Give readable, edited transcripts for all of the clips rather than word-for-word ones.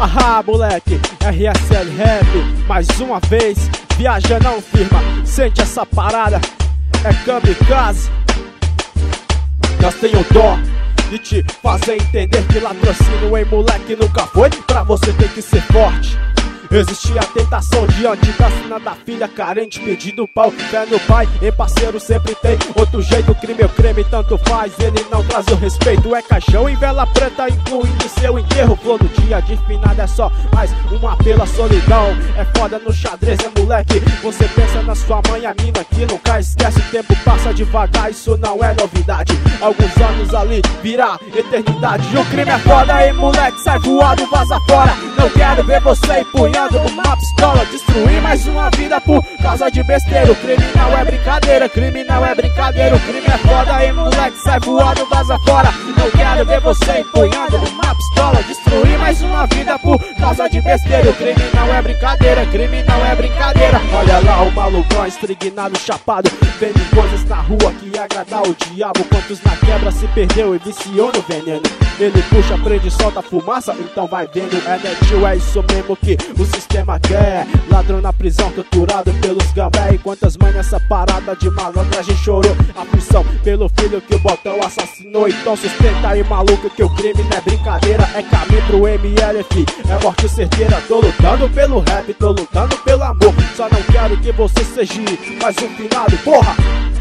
Ah, moleque, RSL Rap, mais uma vez, viaja não firma, sente essa parada, é kamikaze. Nós tenho dó de te fazer entender que latrocínio, hein, moleque, nunca foi. Pra você tem que ser forte. Existia a tentação diante da sina da filha carente, pedindo pau, fé no pai, em parceiro sempre tem outro jeito. Crime é creme, tanto faz, ele não traz o respeito. É caixão em vela preta, incluindo seu enterro. Flor do dia de finado é só mais uma pela solidão. É foda no xadrez, é moleque, você pensa na sua mãe, a mina que nunca esquece. O tempo passa devagar, isso não é novidade. Alguns anos ali, vira eternidade. O crime é foda, hein, moleque, sai voado, vaza fora. Não quero ver você empunhando uma pistola, destruir mais uma vida por causa de besteira. O criminal é brincadeira, criminal é brincadeira. O crime é foda, hein, moleque, sai voando, vaza fora. Não quero ver você empunhando uma pistola, destruir mais uma vida por causa de besteira. O criminal é brincadeira, criminal é brincadeira. Olha lá o malucão estrignado, chapado, vendo coisas na rua que ia agradar o diabo. Quantos na quebra se perdeu e viciou no veneno. Ele puxa, prende, solta fumaça, então vai vendo. É netinho, é isso mesmo que o sistema quer. Ladrão na prisão, torturado pelos gambé. E quantas mães nessa parada de malandragem chorou. Aflição pelo filho que o botão assassinou. Então sustenta aí, maluco, que o crime não é brincadeira. É caminho pro MLF, é morte certeira. Tô lutando pelo rap, tô lutando pelo amor. Só não quero que você seja mais um finado, porra.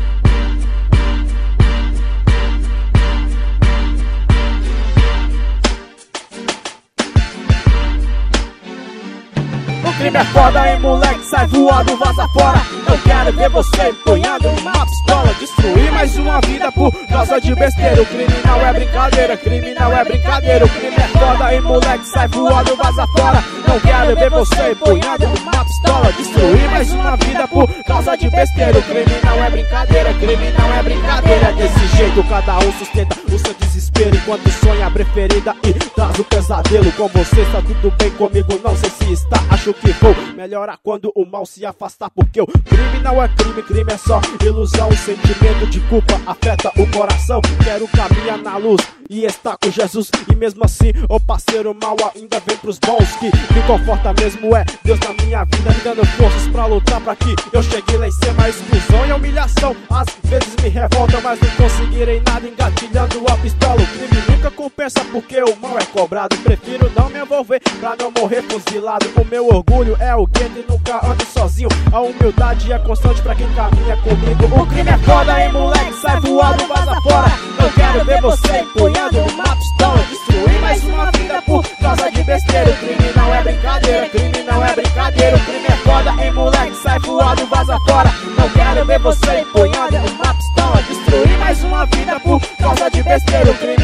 O crime é foda, hein, moleque, sai voado, vaza fora. Não quero ver você empunhando uma pistola, destruir mais uma vida por causa de besteira. O criminal é brincadeira, criminal é brincadeira. O crime é foda, hein, moleque, sai voado, vaza fora. Não quero ver você empunhando uma pistola, destruir mais uma vida por causa de besteira. O criminal é brincadeira, criminal é brincadeira. Desse jeito cada um sustenta o seu desespero, enquanto sonha a preferida e traz o pesadelo. Com você está tudo bem, comigo não sei se está. Acho que vou melhorar quando o mal se afastar, porque o crime não é crime, crime é só ilusão. O sentimento de culpa afeta o coração. Quero caminhar na luz e estar com Jesus, e mesmo assim o parceiro mal ainda vem pros bons. Que me conforta mesmo é Deus na minha vida, me dando forças pra lutar pra que eu chegue lá em cima. A exclusão e a humilhação às vezes me revoltam, mas não conseguirei nada engatilhando a pistola. O crime nunca compensa porque o mal é cobrado. Prefiro não me envolver pra não morrer fuzilado. O meu orgulho é o gueto e nunca ando sozinho. A humildade é constante pra quem caminha comigo. O crime é foda, hein, moleque, sai voado, vaza fora. Não quero ver você empunhando uma pistola, destruir mais uma vida por causa de besteira. O crime não é brincadeira, crime não é brincadeira. O crime é foda, hein, moleque, sai voado, vaza fora. Não quero ver você empunhando uma pistola, destruir mais uma vida por causa de besteira. O crime